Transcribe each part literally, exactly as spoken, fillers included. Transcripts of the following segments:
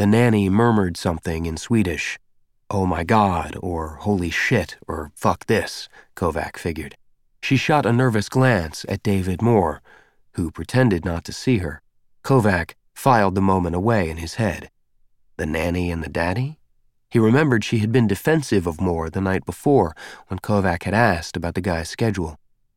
The nanny murmured something in Swedish. Oh my God, or holy shit, or fuck this, Kovac figured. She shot a nervous glance at David Moore, who pretended not to see her. Kovac filed the moment away in his head. The nanny and the daddy? He remembered she had been defensive of Moore the night before when Kovac had asked about the guy's schedule.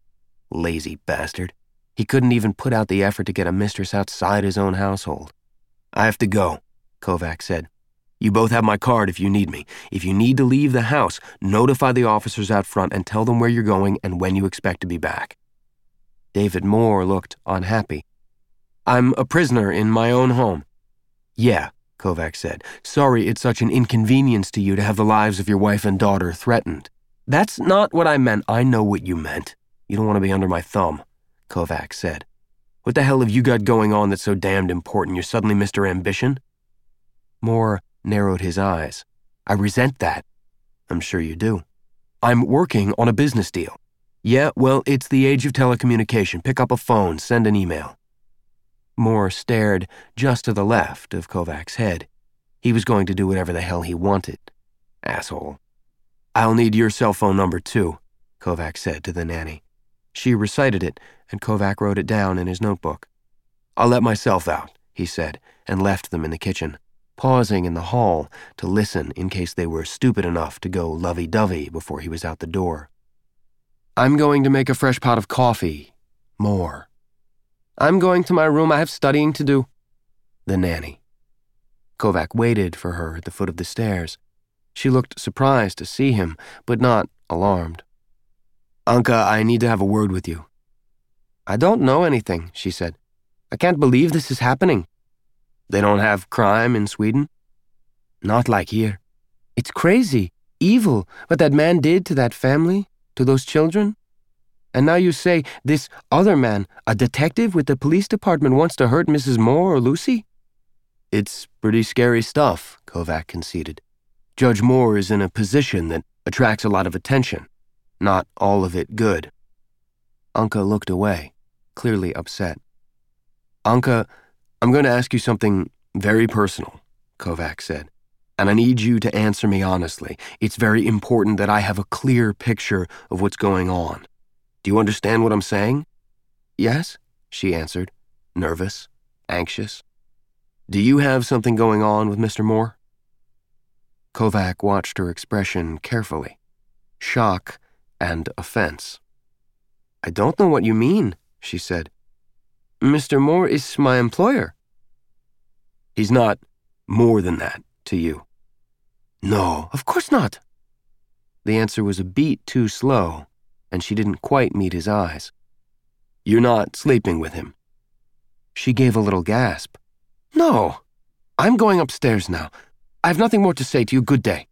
Lazy bastard. He couldn't even put out the effort to get a mistress outside his own household. I have to go, Kovac said. You both have my card if you need me. If you need to leave the house, notify the officers out front and tell them where you're going and when you expect to be back. David Moore looked unhappy. I'm a prisoner in my own home. Yeah, Kovac said. Sorry it's such an inconvenience to you to have the lives of your wife and daughter threatened. That's not what I meant. I know what you meant. You don't want to be under my thumb, Kovac said. What the hell have you got going on that's so damned important you're suddenly Mister Ambition? Moore narrowed his eyes. I resent that. I'm sure you do. I'm working on a business deal. Yeah, well, it's the age of telecommunication. Pick up a phone, send an email. Moore stared just to the left of Kovac's head. He was going to do whatever the hell he wanted. Asshole. I'll need your cell phone number too, Kovac said to the nanny. She recited it, and Kovac wrote it down in his notebook. I'll let myself out, he said, and left them in the kitchen, pausing in the hall to listen in case they were stupid enough to go lovey-dovey before he was out the door. I'm going to make a fresh pot of coffee. More. I'm going to my room. I have studying to do. The nanny. Kovac waited for her at the foot of the stairs. She looked surprised to see him, but not alarmed. Anka, I need to have a word with you. I don't know anything, she said. I can't believe this is happening. They don't have crime in Sweden? Not like here. It's crazy, evil, what that man did to that family, to those children. And now you say this other man, a detective with the police department, wants to hurt Missus Moore or Lucy? It's pretty scary stuff, Kovac conceded. Judge Moore is in a position that attracts a lot of attention. Not all of it good. Anka looked away, clearly upset. Anka, I'm going to ask you something very personal, Kovac said, and I need you to answer me honestly. It's very important that I have a clear picture of what's going on. Do you understand what I'm saying? Yes, she answered, nervous, anxious. Do you have something going on with Mister Moore? Kovac watched her expression carefully. Shock and offense. I don't know what you mean, she said. Mister Moore is my employer. He's not more than that to you. No, of course not. The answer was a beat too slow, and she didn't quite meet his eyes. You're not sleeping with him. She gave a little gasp. No, I'm going upstairs now. I have nothing more to say to you. Good day.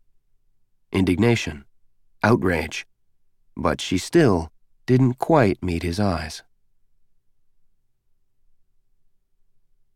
Indignation. Outrage. But she still didn't quite meet his eyes.